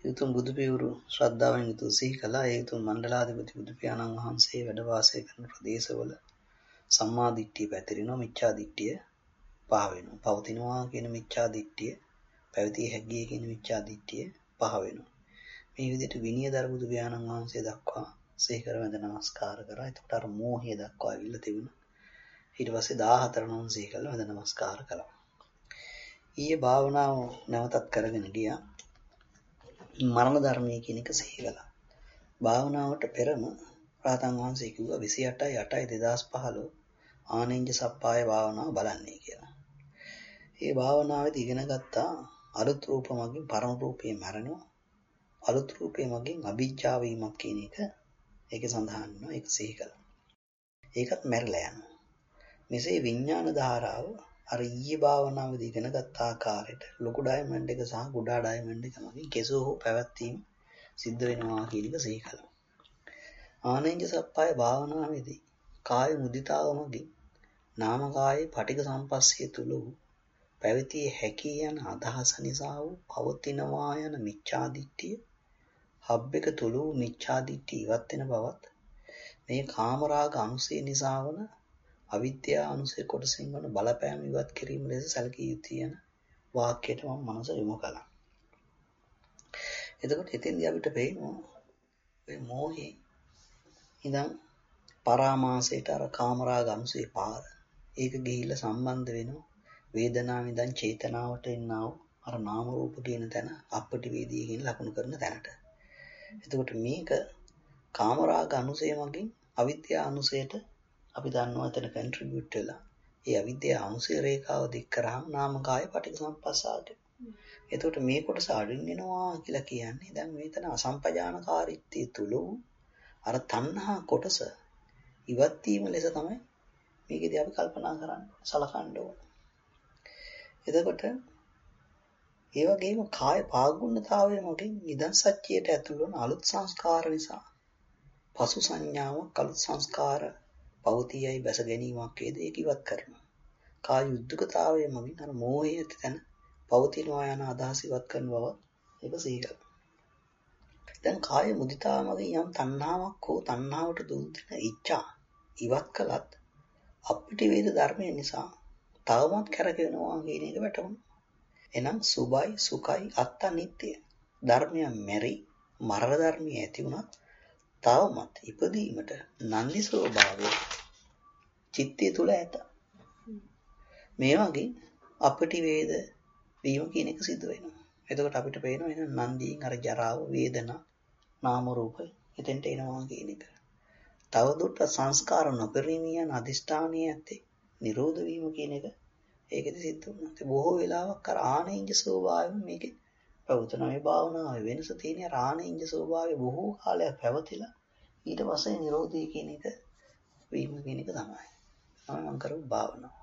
යුතුම් බුදු පියවරු ශ්‍රද්ධාවෙන් යුතුව සිහි කළා. ඒ යුතුම් මණ්ඩලාධිපති බුදු පියාණන් වහන්සේ වැඩ වාසය කරන ප්‍රදේශවල සම්මා දිට්ඨිය පැතිරෙනවා, මිච්ඡා දිට්ඨිය පහ වෙනවා. පවතිනවා කියන මිච්ඡා දිට්ඨිය, පැවතිය හැකියි කියන මිච්ඡා දිට්ඨිය පහ වෙනවා. මේ විදිහට විනයදර බුදු පියාණන් වහන්සේ දක්වා සිහි කර වැඳ නමස්කාර කරා. එතකොට අර මෝහය දක්වා අවිල්ල තිබුණා. ඊට පස්සේ 14 නම් සිහි කළා වැඳ නමස්කාර කළා. ඊයේ භාවනාව නැවතත් කරගෙන ගියා. මරණ ධර්මයේ කියන එක සිහි කළා. භාවනාවට පෙරම රහතන් වහන්සේ කිව්වා 28/8/2015 ආනෙන්ජ සප්පාය භාවනාව බලන්නේ කියලා. මේ භාවනාවේදී ඉගෙන ගත්තා අලුත් රූප මගින් පරම රූපේ මරණවා, අලුත් රූපේ මගින් අභිජ්ජා වීමක් කියන එක ඒකේ සඳහන් වෙනවා. ඒක සිහි කළා. ඒකත් මැරිලා යනවා. මෙසේ විඥාන ධාරාව අර ඊයේ භාවනාවේදී ඉගෙන ගත්ත ආකාරයට ලොකු ඩයමන්ඩ් එක සහ කුඩා ඩයමන්ඩ් එක මගින් කෙසෝ හෝ පැවැත්වීම සිද්ධ වෙනවා කියන එක සිහි කළා. ආනෙන්ජ සප්පාය භාවනාවේදී කාය මුදිතාව මගින් නාම කායේ පටික සම්පස්සිය තුල පැවතිය හැකි යන අදහස නිසා වූ පවතිනවා යන මිච්ඡා දිට්ඨිය හබ් එක තුල මිච්ඡා දිට්ඨිය ඉවත් වෙන බවත් මේ කාමරාග අනුසය නිසා වන අවිද්‍යා අනුසය කොටසින් වන බලපෑම ඉවත් කිරීම ලෙස සැලකිය යුතුය යන වාක්‍යයට මම මනස යොමු කළා. එතකොට එතෙන්දී අපිට පේනවා මේ මෝහේ ඉඳන් පරාමාසයට අර කාමරාග අනුසය පාර ඒක ගිහිල්ලා සම්බන්ධ වෙනවා වේදනාව ඉඳන් චේතනාවට එන්නා වූ අර නාම රූප කියන තැන අපටි වේදී කියන ලකුණු කරන තැනට. එතකොට මේක කාමරාග අනුසය මගින් අවිද්‍යා අනුසයට අපි දන්නවා එතන කන්ට්‍රිබියුට් වෙලා ඒ අවිද්‍යා අනුසය රේඛාව දික් කරාම නාම කාය පටික සම්පස්සාට. එතකොට මේ කොටස අඩින් වෙනවා කියලා කියන්නේ දැන් මේතන අසම්පජානකාරීත්වයේ තුල අර තණ්හා කොටස ඉවත් වීම ලෙස තමයි මේකදී අපි කල්පනා කරන්න සලකන්න ඕන. එතකොට ඒ වගේම කාය පාගුණතාවය මගින් නිදන් සත්‍යයට ඇතුළු වන අලුත් සංස්කාර නිසා පසු සංඥාවක් අලුත් සංස්කාර පවතියයි බැස ගැනීමක් වේද ඒක ඉවත් කරනවා. කාය උද්දුකතාවය මගින් අර මෝහය ඇතිතන පවතිනවා යන අදහස ඉවත් කරන බව ඒක සිහි කරනවා. දැන් කාය මුදිතාව මගින් යම් තණ්හාවක් හෝ තණ්හාවට දුරු දෙන ඉච්ඡා ඉවත් කළත් අපිට වේද ධර්මය නිසා තවමත් කරගෙනවා කියන එක වැටහුණා. එනම් සුභයි සුඛයි අත්ත නිට්ටය. ධර්මය මෙරි මරණ ධර්මය ඇති වුණත් තවමත් ඉපදීමට නන්දි ස්වභාවය චිත්තය තුල ඇත. මේ වගේ අපිට වේද වීම කියන එක සිදු වෙනවා. එතකොට අපිට පේනවා එහෙනම් නන්දියෙන් අර ජරාව වේදනා නාම රූප එතෙන්ට එනවා කියන එක. තවදුරටත් සංස්කාර නොපරිණිය යන අදිෂ්ඨානයේ ඇත්තේ නිරෝධ වීම කියන එක ඒකෙදි සිද්ධ වුණා. ඒ බොහෝ වෙලාවක් අර ආනෙන්ජ ස්වභාවය මේකේ පැවතුන මේ භාවනාවේ වෙනස තියෙන අර ආනෙන්ජ ස්වභාවය බොහෝ කාලයක් පැවතිලා ඊට පස්සේ නිරෝධය කියන එක වීම කියන එක තමයි. මම කරපු භාවනාව.